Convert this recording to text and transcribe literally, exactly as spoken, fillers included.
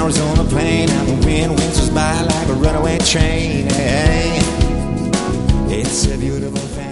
Arizona plain, and the wind whistles by like a runaway train. Hey, it's a beautiful thing.